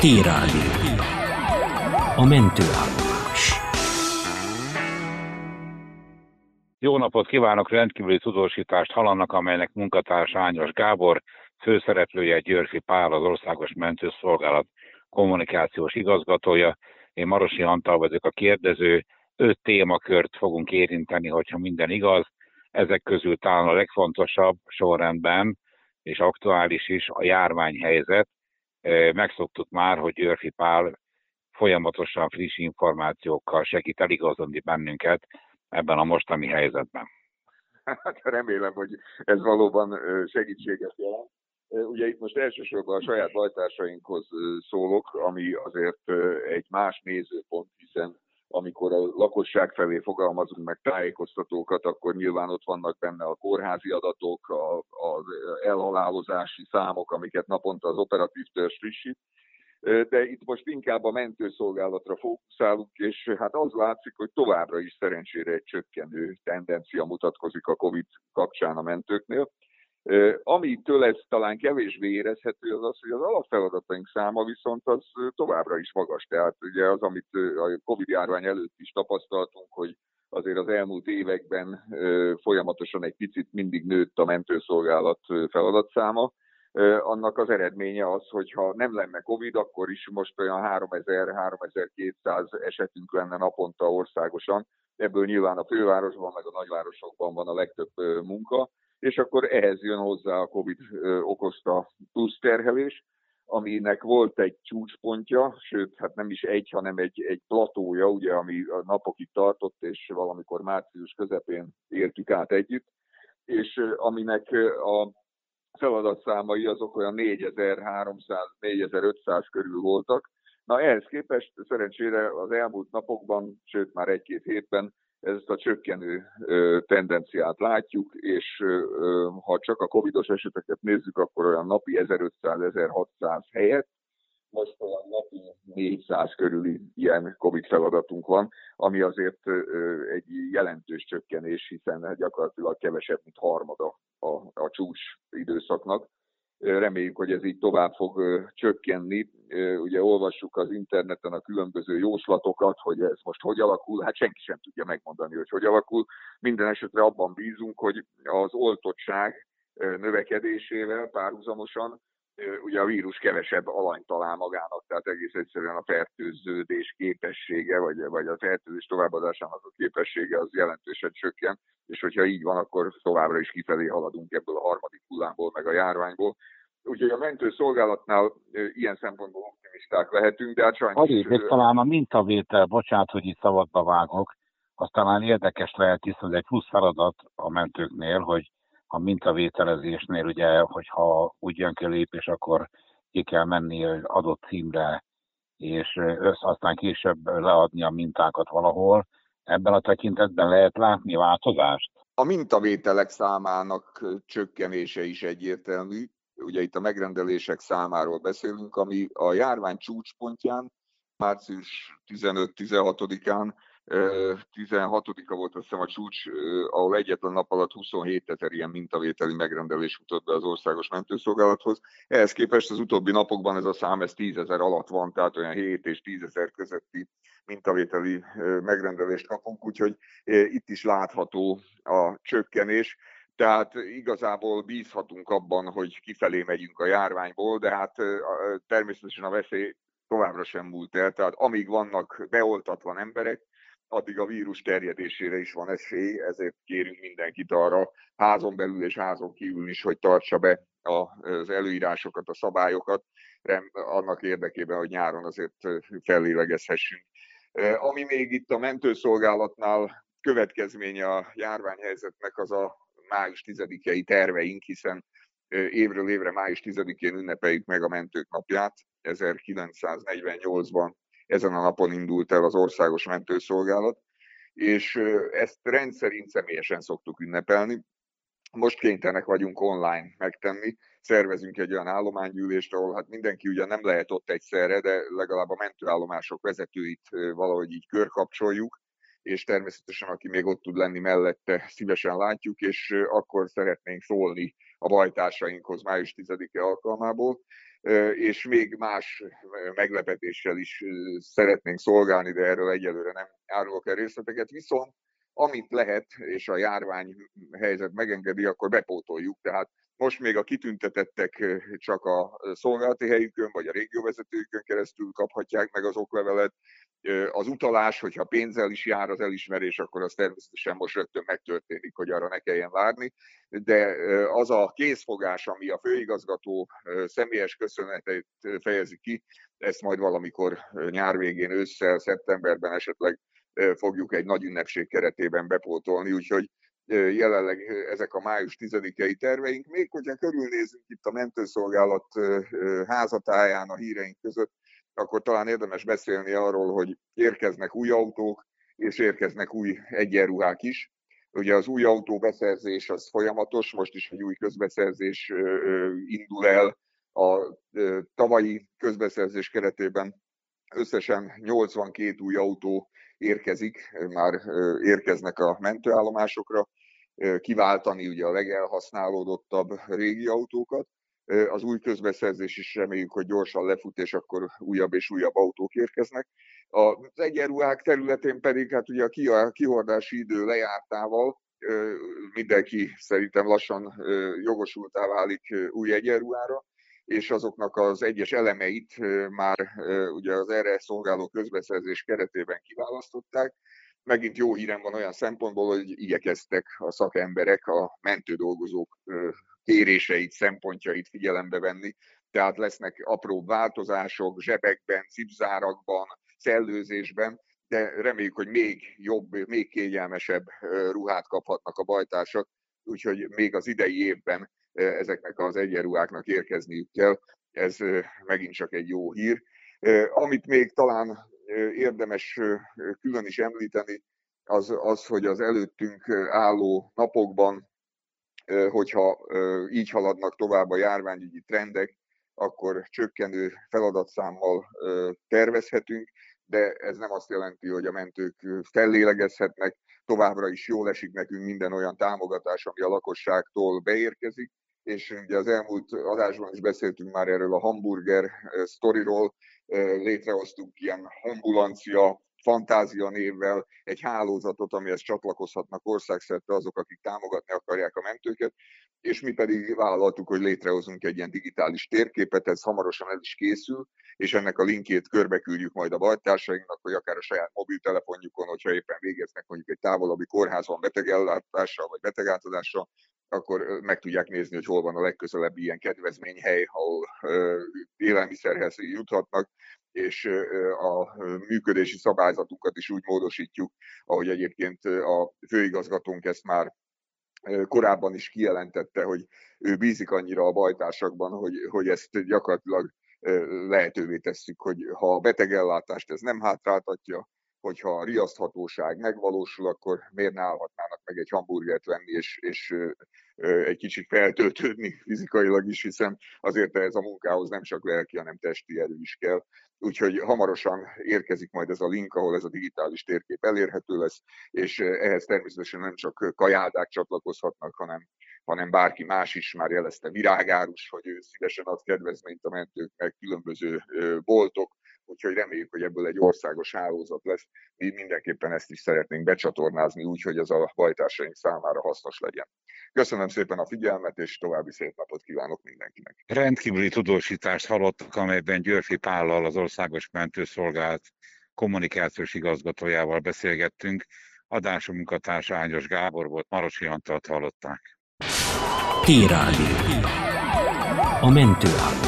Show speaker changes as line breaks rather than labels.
T-Rádió. A mentőállomás.
Jó napot kívánok! Rendkívüli tudósítást hallanak, amelynek munkatársa Ányos Gábor, főszereplője Györfi Pál, az Országos Mentőszolgálat kommunikációs igazgatója. Én Marosi Antal vagyok a kérdező. 5 témakört fogunk érinteni, hogyha minden igaz. Ezek közül talán a legfontosabb sorrendben, és aktuális is, a járványhelyzet. Megszoktuk már, hogy Györfi Pál folyamatosan friss információkkal segít eligazodni bennünket ebben a mostani helyzetben.
Hát remélem, hogy ez valóban segítséget jelent. Ugye itt most elsősorban a saját bajtársainkhoz szólok, ami azért egy más nézőpont, hiszen amikor a lakosság felé fogalmazunk meg tájékoztatókat, akkor nyilván ott vannak benne a kórházi adatok, az elhalálozási számok, amiket naponta az operatív törzs frissít. De itt most inkább a mentőszolgálatra fókuszálunk, és hát az látszik, hogy továbbra is szerencsére egy csökkenő tendencia mutatkozik a Covid kapcsán a mentőknél. Amitől ez talán kevésbé érezhető, az az, hogy az alapfeladataink száma viszont az továbbra is magas. Tehát ugye az, amit a Covid-járvány előtt is tapasztaltunk, hogy azért az elmúlt években folyamatosan egy picit mindig nőtt a mentőszolgálat feladatszáma. Annak az eredménye az, hogy ha nem lenne Covid, akkor is most olyan 3000-3200 esetünk lenne naponta országosan. Ebből nyilván a fővárosban, meg a nagyvárosokban van a legtöbb munka, és akkor ehhez jön hozzá a Covid okozta plusz terhelés, aminek volt egy csúcspontja, sőt, hát nem is egy, hanem egy platója, ugye, ami a napokig tartott, és valamikor március közepén értük át együtt, és aminek a feladatszámai azok olyan 4300-4500 körül voltak. Na ehhez képest szerencsére az elmúlt napokban, sőt már 1-2 hétben ezt a csökkenő tendenciát látjuk, és ha csak a covidos eseteket nézzük, akkor olyan napi 1500-1600 helyett most olyan napi 400 körüli ilyen Covid feladatunk van, ami azért egy jelentős csökkenés, hiszen gyakorlatilag kevesebb, mint harmada a csúcs időszaknak. Reméljük, hogy ez így tovább fog csökkenni. Ugye olvassuk az interneten a különböző jóslatokat, hogy ez most hogy alakul. Hát senki sem tudja megmondani, hogy alakul. Minden esetre abban bízunk, hogy az oltottság növekedésével párhuzamosan ugye a vírus kevesebb alanyt talál magának, tehát egész egyszerűen a fertőződés képessége, vagy a fertőzés továbbadásának a képessége az jelentősen csökken, és hogyha így van, akkor továbbra is kifelé haladunk ebből a harmadik hullámból, meg a járványból. Úgyhogy a mentőszolgálatnál ilyen szempontból optimisták lehetünk, de hát sajnos...
Talán a mintavétel, bocsánat, hogy itt szabadba vágok, az talán érdekes lehet, hiszen egy plusz feladat a mentőknél, hogy a mintavételezésnél ugye, hogyha úgy jön ki a lépés, akkor ki kell menni az adott címre, és aztán később leadni a mintákat valahol. Ebben a tekintetben lehet látni változást?
A mintavételek számának csökkenése is egyértelmű. Ugye itt a megrendelések számáról beszélünk, ami a járvány csúcspontján, március 15-16-án, 16-a volt azt hiszem a csúcs, ahol egyetlen nap alatt 27 000 ilyen mintavételi megrendelés jutott be az Országos Mentőszolgálathoz. Ehhez képest az utóbbi napokban ez a szám 10 000 alatt van, tehát olyan 7 és 10 000 közötti mintavételi megrendelést kapunk, úgyhogy itt is látható a csökkenés. Tehát igazából bízhatunk abban, hogy kifelé megyünk a járványból, de hát természetesen a veszély továbbra sem múlt el. Tehát amíg vannak beoltatlan emberek, addig a vírus terjedésére is van esély, ezért kérünk mindenkit arra házon belül és házon kívül is, hogy tartsa be az előírásokat, a szabályokat, annak érdekében, hogy nyáron azért fellélegezhessünk. Ami még itt a mentőszolgálatnál következménye a járványhelyzetnek, az a május 10-i terveink, hiszen évről évre május 10-én ünnepeljük meg a Mentők Napját. 1948-ban ezen a napon indult el az Országos Mentőszolgálat, és ezt rendszerint személyesen szoktuk ünnepelni. Most kénytelenek vagyunk online megtenni, szervezünk egy olyan állománygyűlést, ahol hát mindenki ugye nem lehet ott egyszerre, de legalább a mentőállomások vezetőit valahogy így körkapcsoljuk, és természetesen aki még ott tud lenni mellette, szívesen látjuk, és akkor szeretnénk szólni a bajtársainkhoz május 10-e alkalmából. és még más meglepetéssel is szeretnénk szolgálni, de erről egyelőre nem árulok el részleteket. Viszont amit lehet, és a járványhelyzet megengedi, akkor bepótoljuk. Tehát most még a kitüntetettek csak a szolgálati helyükön, vagy a régióvezetőjükön keresztül kaphatják meg az oklevelet. Az utalás, hogyha pénzzel is jár az elismerés, akkor az természetesen most rögtön megtörténik, hogy arra ne kelljen várni. De az a készfogás, ami a főigazgató személyes köszönetét fejezi ki, ezt majd valamikor nyár végén, ősszel, szeptemberben esetleg fogjuk egy nagy ünnepség keretében bepótolni, úgyhogy jelenleg ezek a május 10-i terveink. Még hogyha körülnézünk itt a mentőszolgálat házatáján a híreink között, akkor talán érdemes beszélni arról, hogy érkeznek új autók, és érkeznek új egyenruhák is. Ugye az új autó beszerzés az folyamatos, most is egy új közbeszerzés indul el. A tavalyi közbeszerzés keretében összesen 82 új autó érkezik, már érkeznek a mentőállomásokra, kiváltani ugye a legelhasználódottabb régi autókat. Az új közbeszerzés is reméljük, hogy gyorsan lefut, és akkor újabb és újabb autók érkeznek. Az egyenruhák területén pedig hát ugye a kihordási idő lejártával mindenki szerintem lassan jogosultá válik új egyenruhára, és azoknak az egyes elemeit már ugye az erre szolgáló közbeszerzés keretében kiválasztották. Megint jó hírem van olyan szempontból, hogy igyekeztek a szakemberek a mentődolgozók kéréseit, szempontjait figyelembe venni. Tehát lesznek apró változások zsebekben, cipzárakban, szellőzésben, de reméljük, hogy még jobb, még kényelmesebb ruhát kaphatnak a bajtársak, úgyhogy még az idei évben ezeknek az egyenruháknak érkezniük kell. Ez megint csak egy jó hír. Amit még talán érdemes külön is említeni, az, hogy az előttünk álló napokban, hogyha így haladnak tovább a járványügyi trendek, akkor csökkenő feladatszámmal tervezhetünk, de ez nem azt jelenti, hogy a mentők fellélegezhetnek, továbbra is jól esik nekünk minden olyan támogatás, ami a lakosságtól beérkezik, és ugye az elmúlt adásban is beszéltünk már erről a hamburger sztoriról, létrehoztunk ilyen ambulancia, fantázia névvel egy hálózatot, amihez csatlakozhatnak országszerte azok, akik támogatni akarják a mentőket, és mi pedig vállaltuk, hogy létrehozunk egy ilyen digitális térképet, ez hamarosan el is készül, és ennek a linkjét körbeküldjük majd a bajtársainknak, hogy akár a saját mobiltelefonjukon, hogyha éppen végeznek mondjuk egy távolabbi kórházban betegellátással vagy betegátadással, akkor meg tudják nézni, hogy hol van a legközelebbi ilyen kedvezményhely, ahol élelmiszerhez juthatnak, és a működési szabályzatunkat is úgy módosítjuk, ahogy egyébként a főigazgatónk ezt már korábban is kijelentette, hogy ő bízik annyira a bajtársakban, hogy ezt gyakorlatilag lehetővé tesszük, hogy ha a betegellátást ez nem hátráltatja, hogyha a riaszthatóság megvalósul, akkor miért ne állhatnának meg egy hamburgert venni, és egy kicsit feltöltődni fizikailag is, hiszen azért ez a munkához nem csak lelki, hanem testi erő is kell. Úgyhogy hamarosan érkezik majd ez a link, ahol ez a digitális térkép elérhető lesz, és ehhez természetesen nem csak kajádák csatlakozhatnak, hanem bárki más is. Már jelezte Virágárus, hogy ő szívesen ad kedvezményt a mentőknek, különböző boltok, úgyhogy reméljük, hogy ebből egy országos hálózat lesz. Mi mindenképpen ezt is szeretnénk becsatornázni úgy, hogy ez a bajtársaink számára hasznos legyen. Köszönöm szépen a figyelmet, és további szép napot kívánok mindenkinek.
Rendkívüli tudósítást hallottak, amelyben Györfi Pállal, az Országos Mentőszolgálat kommunikációs igazgatójával beszélgettünk. Adásunk munkatársa Ágyos Gábor volt, Marosi Antalt hallották.
Hírádió. A mentőállomás.